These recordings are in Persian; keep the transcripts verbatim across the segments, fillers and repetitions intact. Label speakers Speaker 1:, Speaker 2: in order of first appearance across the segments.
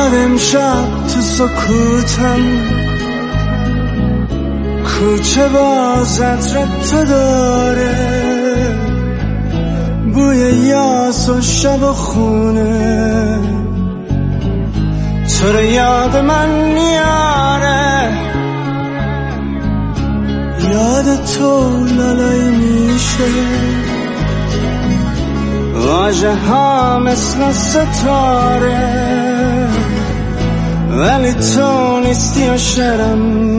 Speaker 1: فقط امشب تو سکوتم کوچه باز عطرت داره بوی یاس و شب و خونه تو رو یاد من میاره یاد تو لالایی میشه واژه ها مثل ستاره ولی تو نیستی و شرم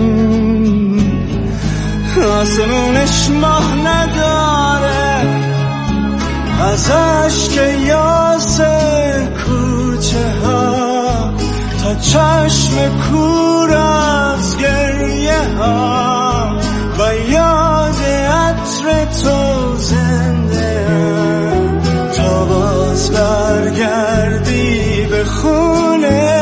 Speaker 1: آسمونش ماه نداره از عشق یاس کوچه ها تا چشم کور از گریه ها و یاد عطر تو زنده هم تا باز برگردی به خونه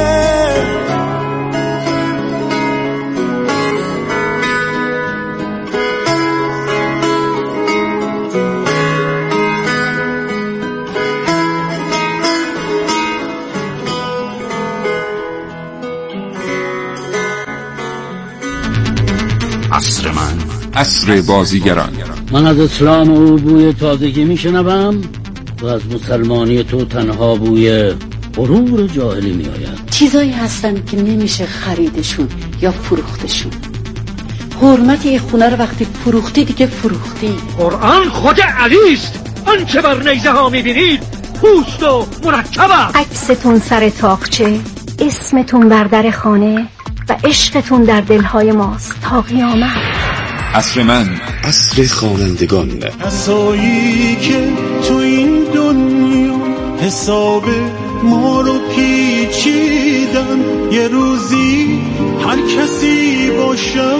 Speaker 2: عصر من، عصر بازیگران.
Speaker 3: من از اسلام او بوی تازگی میشنوم و از مسلمانی تو تنها بوی غرور جاهلی میآید.
Speaker 4: چیزایی هستن که نمیشه خریدشون یا فروختشون. حرمت یه خونه رو وقتی فروختی دیگه فروختی.
Speaker 5: قرآن خود علی است. آنچه بر نیزه ها میبینید پوست و مرکب است.
Speaker 6: عکستون سر تاقچه، اسمتون بر در خانه و عشقتون در دلهای ماست تا قیامت.
Speaker 2: عصر من، عصر خوانندگان.
Speaker 1: کسایی که تو این دنیا حساب ما رو پیچیدن یه روزی هر کسی باشه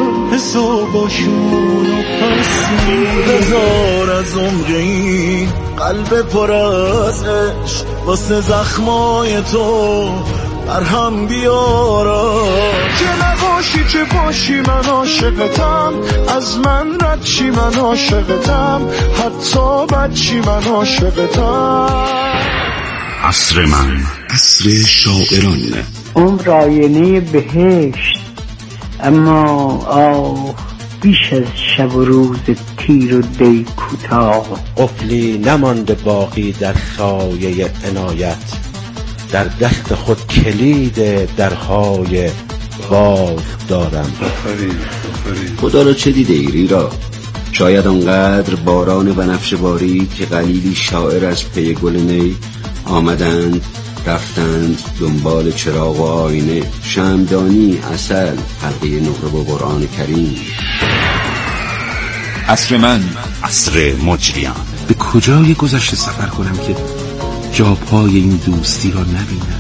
Speaker 1: حساباشون رو پس بذار از عمری قلب پر از عشق واسه زخمای تو برهم بیارا که نباشی که باشی من عاشقتم از من رد چی من عاشقتم حتی بد چی من عاشقتم.
Speaker 2: عصر من، عصر شاعران.
Speaker 7: عمر آینه بهشت اما آه بیش از شب و روز تیر و دی کوتاه.
Speaker 8: قفلی نمانده باقی در سایه عنایت در دست خود کلید درهای باز دارم.
Speaker 9: خدا را چه دیده ایری را شاید آنقدر باران بنفش بارید که قلیلی شاعر از پی گل نی آمدند رفتند دنبال چراغ و آینه شمعدانی عسل حلقه نقره با قرآن کریم.
Speaker 2: عصر من، عصر مجریان.
Speaker 10: به کجای گذشته سفر کنم که جا پای این دوستی را نبینم؟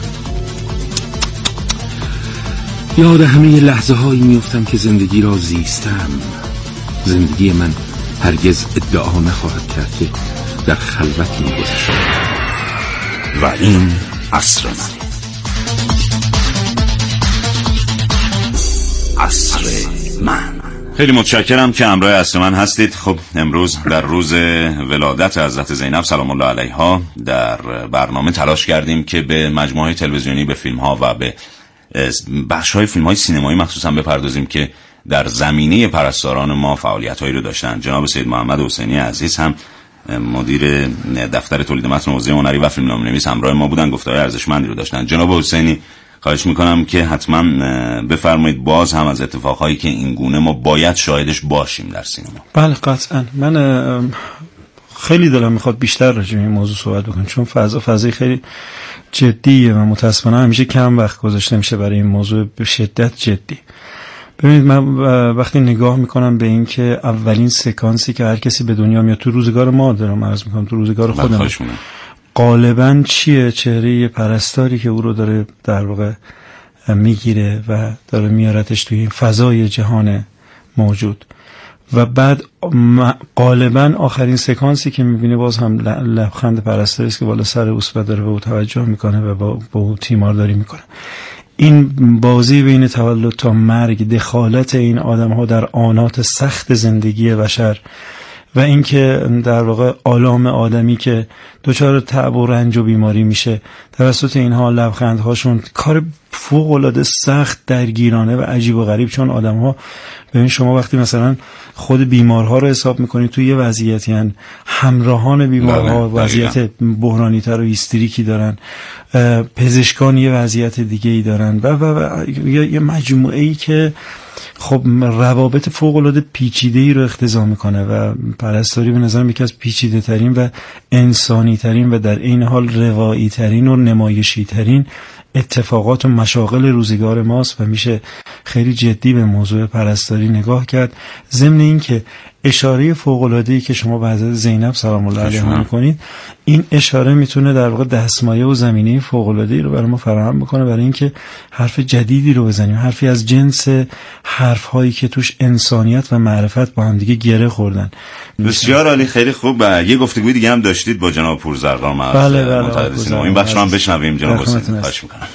Speaker 10: یاد همه لحظه هایی میفتم که زندگی را زیستم. زندگی من هرگز ادعا نخواهد کرد که در خلوت می‌گذشت.
Speaker 2: و این عصر من، عصر من. خیلی متشکرم که همراه عصر من هستید. خب امروز در روز ولادت حضرت زینب سلام الله علیها در برنامه تلاش کردیم که به مجموعه تلویزیونی، به فیلم ها و به بخش های فیلم های سینمایی مخصوصا بپردازیم که در زمینه پرستاران ما فعالیت هایی رو داشتن. جناب سید محمد حسینی عزیز هم مدیر دفتر تولید متن حوزه هنری و فیلمنامه‌نویس همراه ما بودن، گفتارهای ارزشمندی رو داشتن. جناب حسینی خواهش میکنم که حتما بفرمایید باز هم از اتفاقهایی که این گونه ما باید شاهدش باشیم در سینما.
Speaker 11: بله قطعا. من خیلی دلم میخواد بیشتر راجع به این موضوع صحبت بکنم چون فضا فضای خیلی جدیه و متاسفانه همیشه کم وقت گذاشته میشه برای این موضوع به شدت جدی. ببینید من وقتی نگاه میکنم به این که اولین سکانسی که هر کسی به دنیا میاد تو روزگار ما دارم عرض میکنم تو روزگار خودم غالبا چیه؟ چهره پرستاری که او رو داره در واقع میگیره و داره میارتش توی این فضای جهان موجود و بعد غالبا آخرین سکانسی که میبینه باز هم لبخند پرستاری است که بالا سر اوست و داره به او توجه میکنه و با, با او تیمارداری میکنه. این بازی بین تولد تا مرگ، دخالت این آدم ها در آنات سخت زندگی بشر و اینکه در واقع آلام آدمی که دچار تعب و رنج و بیماری میشه توسط اینها لبخندهاشون کار فوق العاده سخت درگیرانه و عجیب و غریب. چون آدم‌ها ببین شما وقتی مثلا خود بیمارها رو حساب میکنید توی یه وضعیتی هن همراهان بیمارها وضعیت بحرانی‌تر و هیستریکی دارن، پزشکان یه وضعیت دیگه ای دارن و, و, و یه مجموعه ای که خب روابط فوق العاده پیچیده ای رو اقتضا میکنه و پرستاری به نظرم یکی از پیچیده ترین و انسانی ترین و در این حال روایی ترین و نمایشی ترین اتفاقات و مشاغل روزگار ماست و میشه خیلی جدی به موضوع پرستاری نگاه کرد. ضمن این که اشاره فوق‌العاده‌ای که شما به حضرت زینب سلام الله علیها میکنید، این اشاره میتونه در واقع دستمایه و زمینه فوق‌العاده‌ای رو برای ما فراهم بکنه برای اینکه حرف جدیدی رو بزنیم، حرفی از جنس حرف‌هایی که توش انسانیت و معرفت با هم دیگه گره خوردن.
Speaker 2: بسیار عالی، خیلی خوب. یه گفتگوی دیگه هم داشتید با جناب پورزرقان معروف.
Speaker 11: بله بله.
Speaker 2: این بخش رو هم بشنویم جناب حسین. خواهش می‌کنم.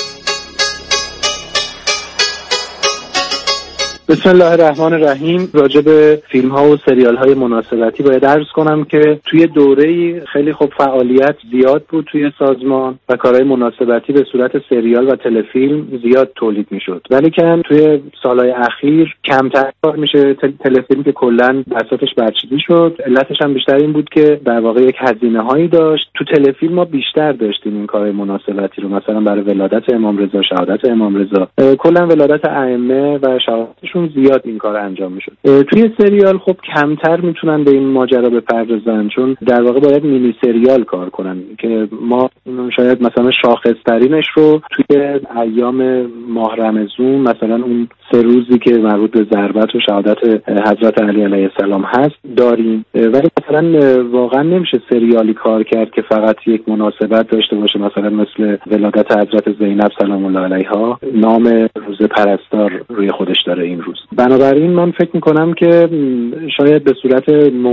Speaker 12: بسم الله الرحمن الرحیم. راجع به فیلم ها و سریال های مناسبتی باید عرض کنم که توی دوره‌ای خیلی خوب فعالیت زیاد بود توی سازمان و کارهای مناسبتی به صورت سریال و تلفیلم زیاد تولید میشد، ولی که توی سالهای اخیر کمتر کار میشه. تلفیلم که کلا بساطش برچیده شد، علتش هم بیشتر این بود که در واقع یک هزینه هایی داشت. تو تلفیلم ما بیشتر داشتیم این کارهای مناسبتی رو، مثلا برای ولادت امام رضا، شهادت امام رضا، کلا ولادت ائمه و شهادتشون زیاد این کار انجام میشد. توی سریال خب کمتر میتونن به این ماجرا بپردازن، چون در واقع باید مینی سریال کار کنن که ما شاید مثلا شاخص‌ترینش رو توی ایام ماه رمضان، مثلا اون سه روزی که مربوط به ضربت و شهادت حضرت علی علیه السلام هست داریم، ولی مثلا واقعا نمیشه سریالی کار کرد که فقط یک مناسبت داشته باشه، مثلا مثل ولادت حضرت زینب سلام الله علیها، نام روز پرستار روی خودش داره این روز. بنابراین من فکر میکنم که شاید به صورت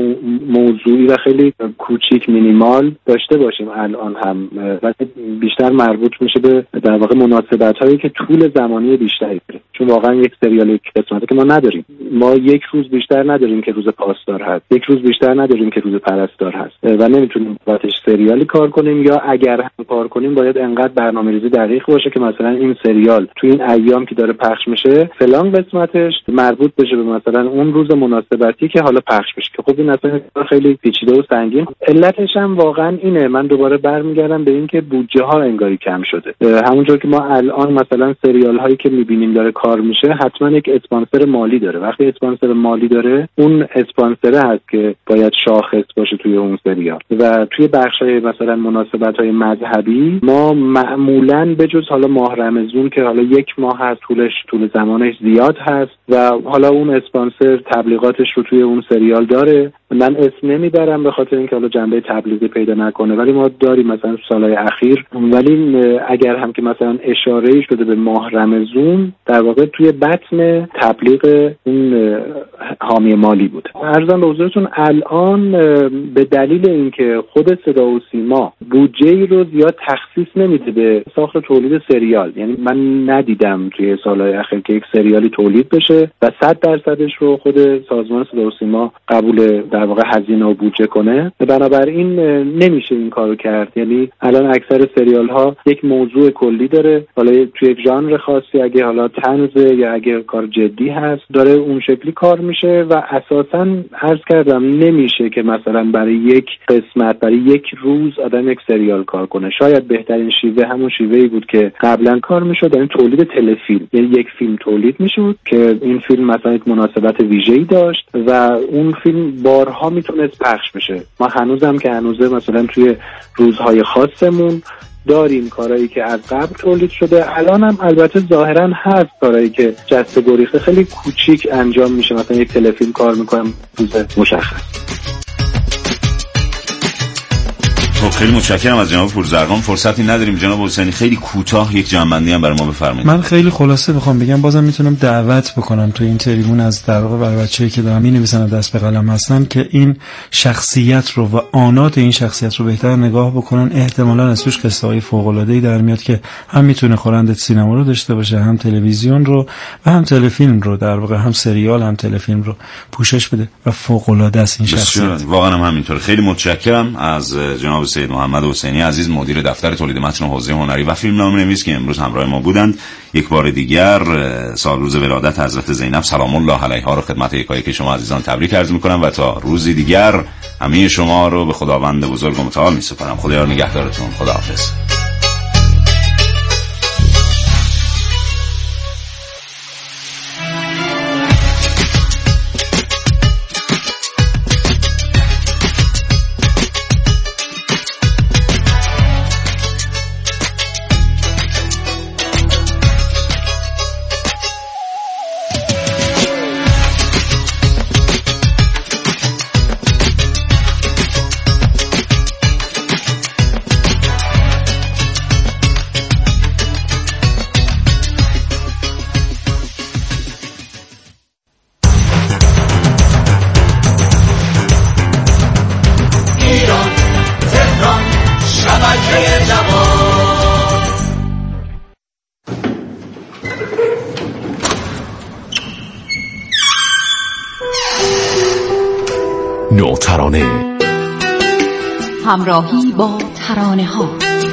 Speaker 12: موضوعی و خیلی کوچیک مینیمال داشته باشیم الان هم، ولی بیشتر مربوط میشه به در واقع مناسبت هایی که طول زمانی بیشتری داره، چون واقعا یک سریال یک قسمتی که ما نداریم. ما یک روز بیشتر نداریم که روز پاسدار هست، یک روز بیشتر نداریم که روز پرستار هست و نمیتونیم بابتش سریالی کار کنیم، یا اگر هم کار کنیم باید انقدر برنامه‌ریزی دقیق باشه که مثلا این سریال تو این ایام که داره پخش میشه فلان قسمتش مربوط بشه به مثلا اون روز مناسبتی که حالا پخش بشه، که خب این اصلا خیلی پیچیده و سنگین. علتش هم واقعا اینه، من دوباره برمیگردم به این که بودجه ها انگاری کم شده. همونجور که ما الان مثلا سریال هایی که میبینیم داره کار میشه حتما یک اسپانسر مالی داره، وقتی اسپانسر مالی داره اون اسپانسر هست که باید شاخص باشه توی اون سریال. و توی بخشای مثلا مناسبت های مذهبی ما معمولا بجز حالا ماه رمضان که حالا یک ماه هست، طولش طول زمانش زیاد هست و حالا اون اسپانسر تبلیغاتش رو توی اون سریال داره. من اسم نمیبرم به خاطر اینکه حالا جنبه تبلیغی پیدا نکنه، ولی ما داریم مثلا سالهای اخیر. ولی اگر هم که مثلا اشاره‌ای شده به ماه رمضان، در واقع توی بطن تبلیغ اون حامی مالی بود. عرضم به حضورتون الان به دلیل اینکه خود صدا و سیما بودجه‌ای رو زیاد تخصیص نمیده به ساخت تولید سریال، یعنی من ندیدم توی سالهای اخیر که یک سریالی تولید بشه و صد درصدش رو خود سازمان صدا و سیما قبول در واقع هزینه و بودجه کنه. بنابراین نمیشه این کارو کرد. یعنی الان اکثر سریال ها یک موضوع کلی داره، حالا توی یک ژانر خاصی، اگه حالا طنز یا اگه کار جدی هست داره اون شکلی کار میشه و اساساً عرض کردم نمیشه که مثلا برای یک قسمت برای یک روز آدم یک سریال کار کنه. شاید بهترین شیوه همون شیوهی بود که قبلا کار میشد، یعنی تولید تلفیلم، یعنی یک فیلم تولید میشد که این فیلم مثلا یک مناسبت ویژه‌ای داشت و اون فیلم بارها میتونست پخش بشه. ما هنوزم که هنوزه مثلا توی روزهای خاصمون داریم کارهایی که از قبل تولید شده. الان هم البته ظاهرا هست کارهایی که جسته گریخته خیلی کوچیک انجام میشه، مثلا یک تلفیلم کار میکنم روز مشخص.
Speaker 2: خب خیلی متشکرم از جناب پورزرقان. فرصتی نداریم جناب حسینی، خیلی کوتاه یک جمع‌بندی هم برای ما بفرمایید.
Speaker 11: من خیلی خلاصه بخوام بگم، بازم میتونم دعوت بکنم تو این تریبون از در واقع برای بچه‌ای که دارن می‌نویسن دست به قلم هستن که این شخصیت رو و آنات این شخصیت رو بهتر نگاه بکنن. احتمالاً از توش قصه‌های فوق‌العاده‌ای در میاد که هم میتونه خواننده سینما رو داشته باشه، هم تلویزیون رو و هم تلفیلم رو، در واقع هم سریال هم تلفیلم رو پوشش بده و فوق‌العاده است این شخصیت.
Speaker 2: واقعا هم همینطوره. خیلی متشکرم از جناب سید محمد حسینی عزیز، مدیر دفتر تولید متن حوزه هنری و فیلمنامه‌نویس که امروز همراه ما بودند. یک بار دیگر سال روز ولادت حضرت زینب سلام الله علیها رو خدمت یکایک شما عزیزان تبریک عرض می‌کنم و تا روزی دیگر همه شما رو به خداوند بزرگ و متعال می‌سپارم. خدایا نگهدارتون. خداحافظ.
Speaker 13: نوترانه
Speaker 4: همراهی با ترانه ها،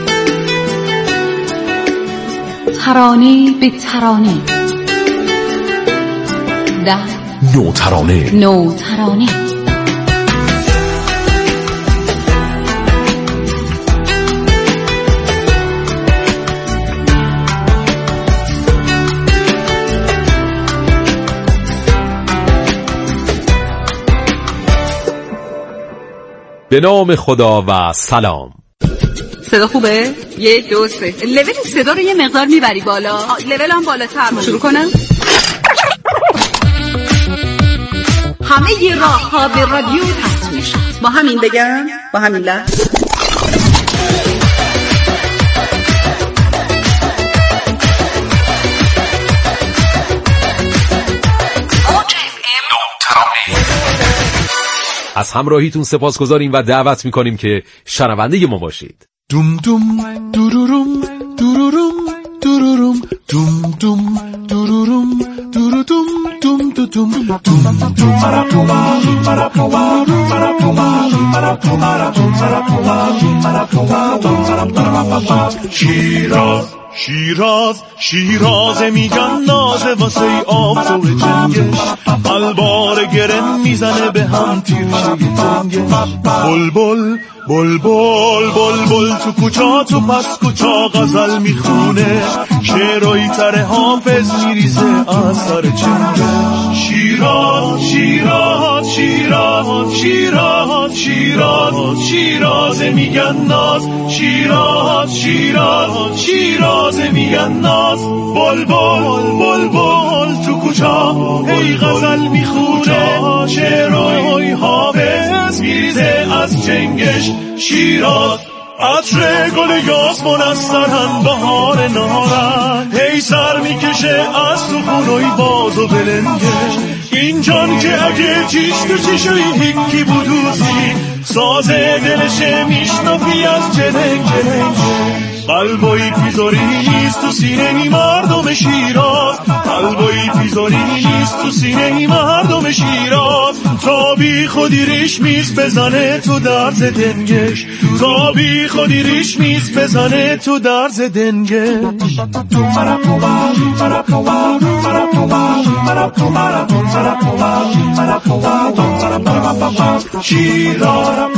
Speaker 4: ترانه به ترانه در
Speaker 13: نوترانه
Speaker 4: نوترانه
Speaker 13: به نام خدا و سلام.
Speaker 14: صدا خوبه؟ یک دو سه. لول صدا رو یه مقدار میبری بالا. لول هم بالاتر. شروع کنم. همه ی راه ها به رادیو تصویر شد. با همین بگم، با همین لحظ
Speaker 13: از همراهیتون سپاسگزاریم و دعوت میکنیم که شنونده ما باشید.
Speaker 1: دوم دوم دوروروم دوروروم دوروروم دوم دوم دوروروم دوروروم دوم دوم دوم دوم مراپوما مراپوما مراپوما مراپوما مراپوما شیراز شیراز شیراز میگن نازه واسه آب تو جنگش، البار گرم میزنه به هم تیرشه تنگش. بلبل بلبل بلبل تو کوچا تو پس کوچا غزل میخونه، شعرهای تره حافظ میریزه از سر چنگش. شیراز شیراز شیراز شیراز شیراز شیراز میگن ناز، شیراز شیراز شیراز میگن ناز. بلبل بلبل تو کوچا هی غزل میخونه، شعرهای حافظ میریزه از چنگش. شیراز عطر گل یاسمون از سرهن بهار نهارن، هی سر میکشه از تو خونوی باز و بلنگش. این جان که اگه چیش تو چیشوی هیکی بودوزی، سازه دلشه میشنفی از جنگ جنگ. قلبایی پیزاری نیست تو سینه ای مردم شیراز، قلبایی پیزاری نیست تو سینه ای مردم شیراز. تا بی خودی ریش میز بزنه تو درز دنگش، تا بی خودی ریش میز بزنه تو درز دنگش. شیراز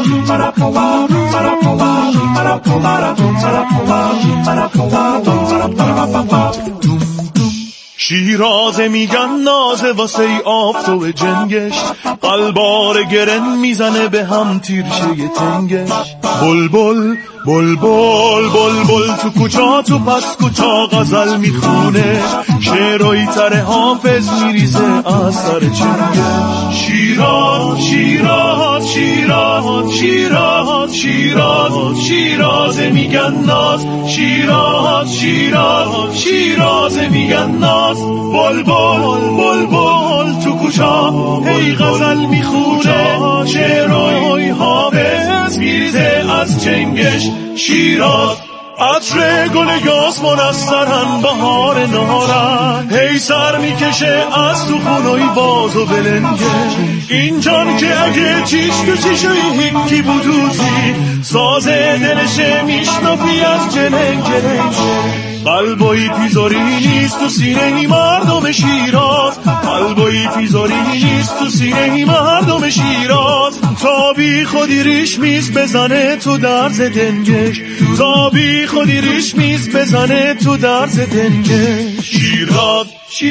Speaker 1: شیراز میگن نازه واسه آب تو جنگش، قلبار گرن میزنه به هم تیرشه ی تنگش. بلبل بلبل بلبل تو کوچا تو پس کوچا غزل میخونه، شعرهای تره حافظ میریزه از سر چنگش. شیراز شیراز شیراز شیراز شیراز شیرازه میگن ناز، شیراز شیراز شیرازه میگن ناز. بلبل بلبل تو کوچا هی غزل میخونه، شعرهای حافظ میریزه از چنگش. شیراز عطر گل یاس منصرن، بهار نهارن هی سر میکشه از تو خونوی باز و بلنگه. این جان که اگه چیش تو چیشوی هیکی بودوزی، سازه دلشه میشنفی از جلنگ جلنگ. قلبایی پیزاری نیست تو سینه ای مردم شیراز، قلبایی پیزاری نیست تو سینه ای مردم شیراز. تا بی خودی ریش میز بزنه تو درز دنگش، تا بی خودی ریش میز بزنه تو درز دنگش. شیراز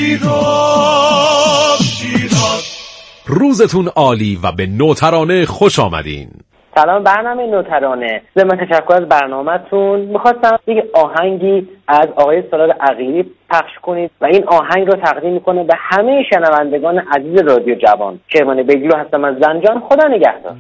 Speaker 1: شیراز شیراز.
Speaker 13: روزتون عالی و به نوترانه خوش آمدین.
Speaker 15: سلام، برنامه نوترانه. ضمن تشکر از برنامه‌تون می‌خواستم یک آهنگی از آقای سالار عقیلی پخش کنید و این آهنگ رو تقدیم می‌کنه به همه شنوندگان عزیز رادیو جوان. کرمان بیگلو هستم از زنجان. خدا نگهدار.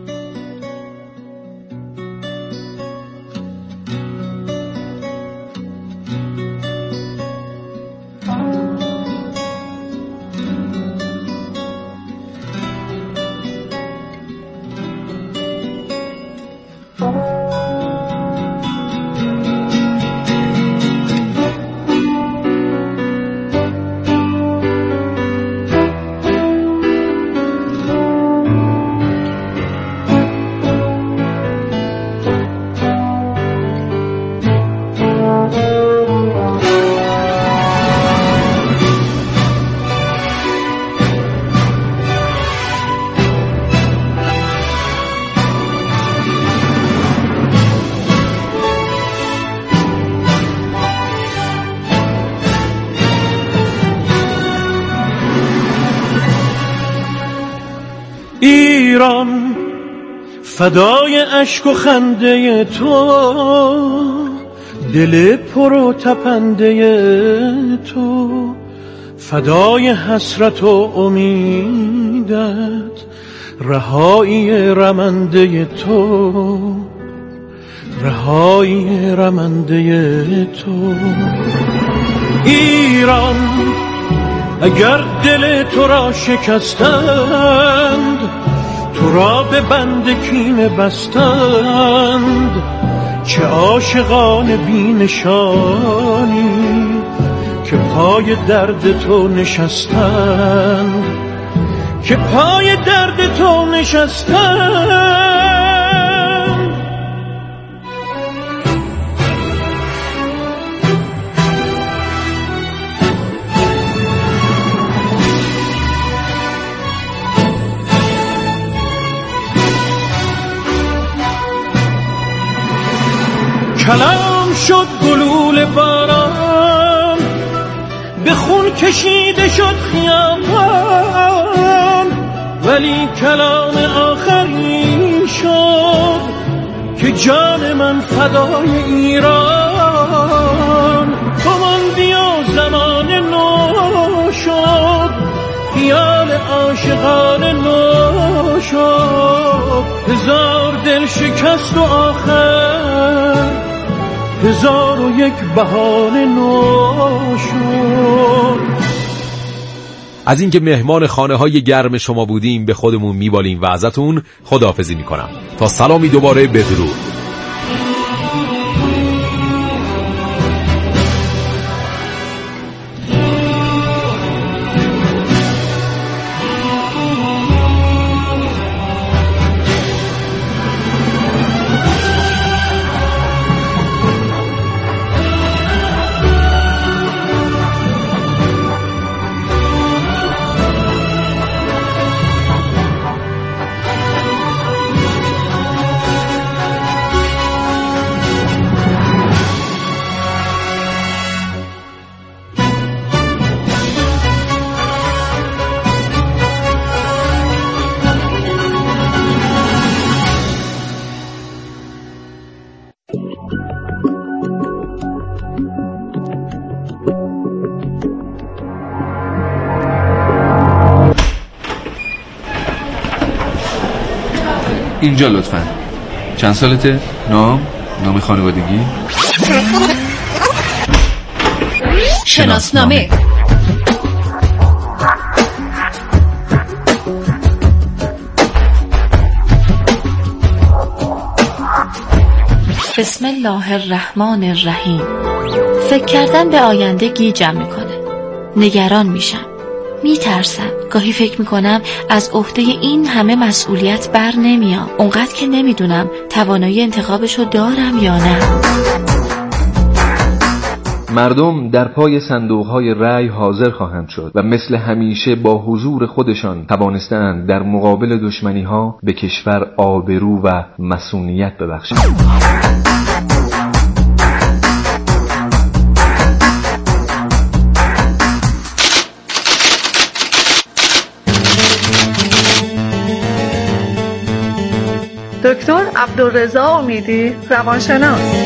Speaker 1: ایران فدای اشک و خنده تو، دل پر و تپنده تو، فدای حسرت و امیدت، رهایی رمنده تو، رهایی رمنده تو. ایران اگر دل تو را شکستند، تو را به بند کینه بستند، چه عاشقان بی نشانی که پای درد تو نشستند، که پای درد تو نشستند. کلام شد گلول باران، به خون کشیده شد خیابان، ولی کلام آخری شد که جان من فدای ایران. تو ماندی و زمان نو شد، خیال عاشقان نو شد، هزار دل شکست و آخر هزار و یک بهانه نو شد.
Speaker 13: از اینکه مهمان خانه های گرم شما بودیم به خودمون میبالیم و ازتون خداحافظی میکنم تا سلامی دوباره بدرود.
Speaker 16: اینجا لطفاً.
Speaker 10: چند سالته؟ نام؟ نام خانوادگی؟
Speaker 16: شناسنامه. بسم الله الرحمن الرحیم. فکر کردن به آینده گیجم میکنه. نگران میشم. میترسم. گاهی فکر میکنم از عهده این همه مسئولیت بر نمیام. اونقدر که نمیدونم توانایی انتخابشو دارم یا نه.
Speaker 13: مردم در پای صندوق‌های رأی حاضر خواهند شد و مثل همیشه با حضور خودشان توانستند در مقابل دشمنی‌ها به کشور آبرو و مصونیت ببخشند.
Speaker 17: دکتر عبدالرضا امیدی، روانشناس.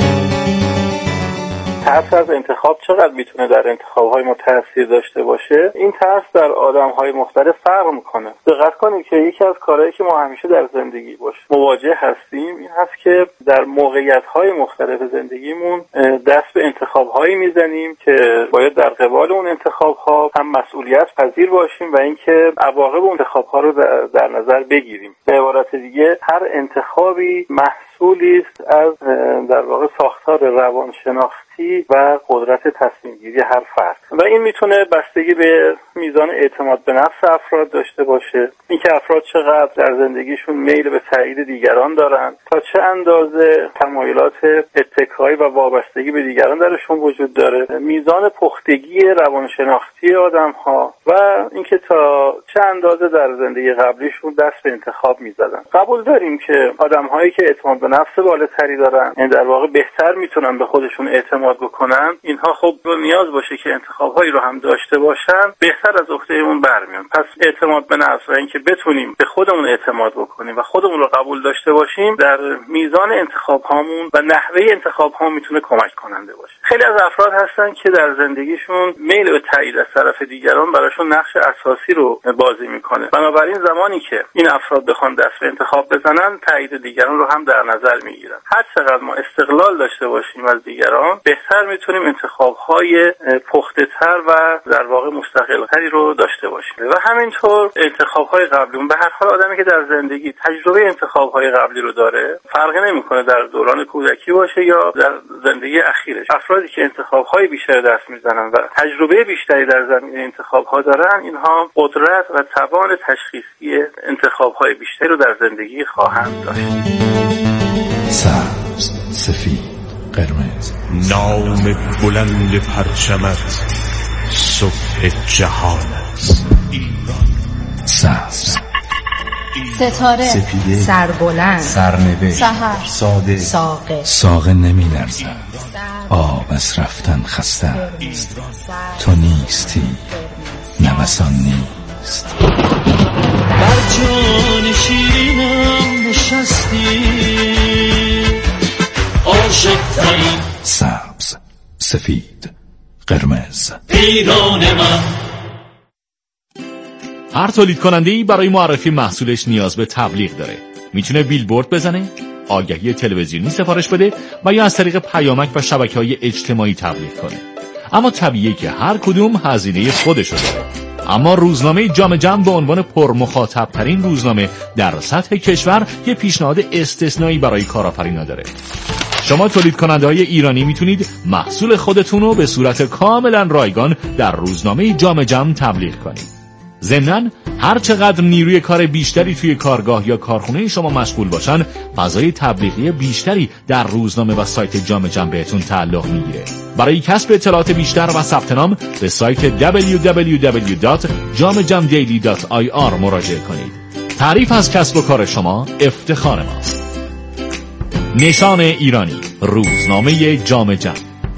Speaker 12: ترس از انتخاب چقدر میتونه در انتخاب‌های ما تاثیر داشته باشه؟ این ترس در آدم‌های مختلف فرق میکنه. دقت کنید که یکی از کارهایی که ما همیشه در زندگی باش مواجه هستیم این هست که در موقعیت‌های مختلف زندگیمون دست به انتخاب‌هایی میزنیم که باید در قبال اون انتخاب‌ها هم مسئولیت پذیر باشیم و اینکه عواقب اون انتخاب‌ها رو در نظر بگیریم. به عبارت دیگه هر انتخابی محصولی است از در واقع ساختار روانشناختی و قدرت تصمیم گیری هر فرد و این میتونه بستگی به میزان اعتماد به نفس افراد داشته باشه، اینکه افراد چقدر در زندگیشون میل به تایید دیگران دارن، تا چه اندازه تمایلات اتکایی و وابستگی به دیگران درشون وجود داره، میزان پختگی روانشناختی آدم‌ها و اینکه تا چه اندازه در زندگی قبلیشون دست به انتخاب میزدن. قبول داریم که آدم‌هایی که اعتماد به نفس بالاتری دارن، یعنی در واقع بهتر میتونن به خودشون اعتماد بکنن، اینها خب نیاز باشه که انتخاب‌هایی رو هم داشته باشن، بهتر از عهده اون برمیان. پس اعتماد به نفس و اینکه بتونیم به خودمون اعتماد بکنیم و خودمون رو قبول داشته باشیم در میزان انتخاب هامون و نحوه انتخاب ها میتونه کمک کننده باشه. خیلی از افراد هستن که در زندگیشون میل به تایید از طرف دیگران براشون نقش اساسی رو بازی میکنه. بنابراین زمانی که این افراد بخوان دست به انتخاب بزنن، تایید دیگران رو هم در نظر میگیرن. هر چقدر ما استقلال داشته باشیم از دیگران، بهتر میتونیم انتخاب های پخته تر و در واقع مستقل تری رو داشته باشیم. و همینطور انتخاب های قبلی، به هر حال آدمی که در زندگی تجربه انتخاب های قبلی رو داره، فرقی نمیکنه در دوران کودکی باشه یا در زندگی اخیرش. افرادی که انتخاب های بیشتر دست میزنن و تجربه بیشتری در زمینه انتخاب ها دارن، اینها قدرت و توان تشخیصی انتخاب های بیشتری رو در زندگی خواهند داشت.
Speaker 18: سبز، سفید، قرمز، نام بلند پرچمت صبح جهان است. سبز،
Speaker 16: ستاره،
Speaker 18: سپیده،
Speaker 16: سربلند،
Speaker 18: سرنوشت،
Speaker 16: سحر،
Speaker 18: ساده،
Speaker 16: ساقه،
Speaker 18: ساقه نمی لرزد، آب از رفتن خسته است، تو نیستی، نوسان نیست.
Speaker 1: بر جان شیرینم نشستی، عاشق ترین.
Speaker 18: سبز، سفید، قرمز،
Speaker 1: پیران من.
Speaker 13: هر تولید کننده‌ای برای معرفی محصولش نیاز به تبلیغ داره. میتونه بیلبورد بزنه، آگهی تلویزیونی سفارش بده و یا از طریق پیامک و شبکه‌های اجتماعی تبلیغ کنه. اما طبیعیه که هر کدوم هزینه خودشو داره. اما روزنامه جام جم به عنوان پرمخاطب ترین روزنامه در سطح کشور یه پیشنهاد استثنایی برای کارآفرینا داره. شما تولید کننده های ایرانی میتونید محصول خودتون رو به صورت کاملا رایگان در روزنامه جام جم تبلیغ کنید. ضمناً هر چقدر نیروی کار بیشتری توی کارگاه یا کارخونه شما مشغول باشن، فضای تبلیغی بیشتری در روزنامه و سایت جام جم بهتون تعلق میگیره. برای کسب اطلاعات بیشتر و ثبت نام به سایت دبلیو دبلیو دبلیو دات جام جم دیلی دات آی آر مراجعه کنید. تعریف از کسب و کار شما افتخار ماست. نشان ایرانی، روزنامه جام جم.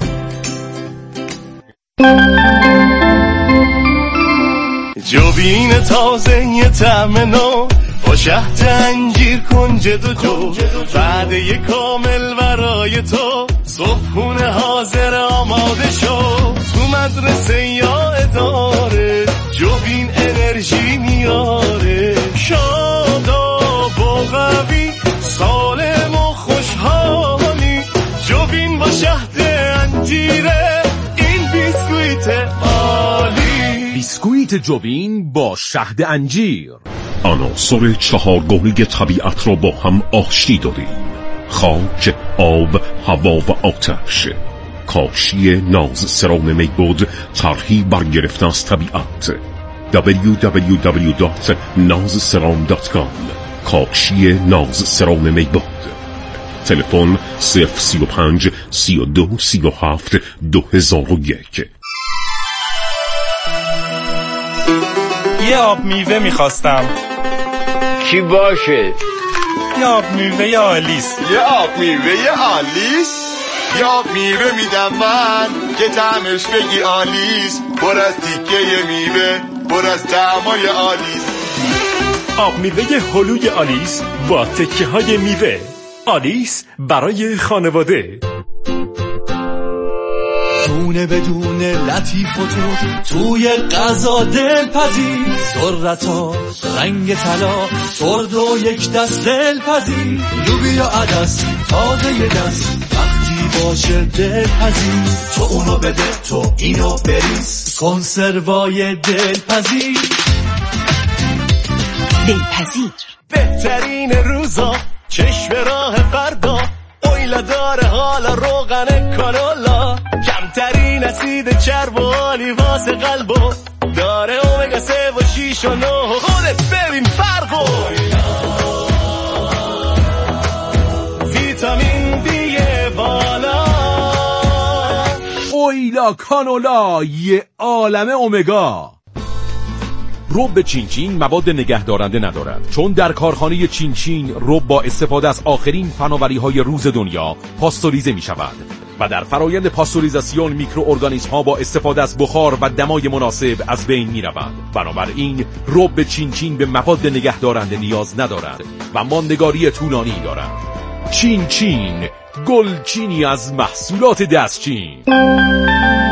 Speaker 1: جوبین تازه یه طعم نو با شهد انجیر کنجد و جو، وعده کامل برای تو، صبحونه حاضر آماده شو. تو مدرسه یا اداره جوبین انرژی میاره، شاداب و قوی، سالم و خوش
Speaker 19: لیت جوبین با شهد انجیر.
Speaker 20: عناصر چهارگانه طبیعت را با هم آشتی دادیم: خاک، آب، هوا و آتش. کاشی ناز سرام میبود، طرحی برگرفته از طبیعت. دبلیو دبلیو دبلیو دات ناز سرام دات کام. کاشی ناز سرام میبود. تلفن صفر سی و پنج سی و دو سی و هفت دو هزار و یک.
Speaker 21: یه آب میوه میخواستم.
Speaker 22: چی باشه؟
Speaker 21: یه آب میوه آلیس.
Speaker 23: یه آب میوه آلیس؟ یه آب میوه میدم من که طعمش بگی آلیس، پر از تیکه میوه، پر از طعمای آلیس.
Speaker 21: آب میوه هلوی آلیس با تکه های میوه. آلیس برای خانواده.
Speaker 1: دونه بدونه لطیف و تود توی غذا دلپذیر، ذرتا رنگ طلا سرد و یک دست دلپذیر، لوبیا عدس تازه یه دست وقتی باشه دلپذیر، تو اونو بده تو اینو بریز، کنسروای دلپذیر.
Speaker 24: دلپذیر
Speaker 1: بهترین روزا چشم راه فردا، اویلا داره حالا روغن کانولا، کمترین اسید چرب و عالی واسه قلبو، داره اومگا سه و شیش و نه، خودت ببین فرقو. ویتامین دی بالا،
Speaker 19: اویلا کانولا یه عالمه اومگا. رب چینچین مواد نگهدارنده ندارد، چون در کارخانه چینچین رب با استفاده از آخرین فناوری‌های روز دنیا پاستوریزه می شود و در فرایند پاستوریزاسیون میکروارگانیسم ها با استفاده از بخار و دمای مناسب از بین می روند. بنابراین رب چینچین به مواد نگهدارنده نیاز ندارد و ماندگاری طولانی دارد. چینچین، گلچینی از محصولات دستچین.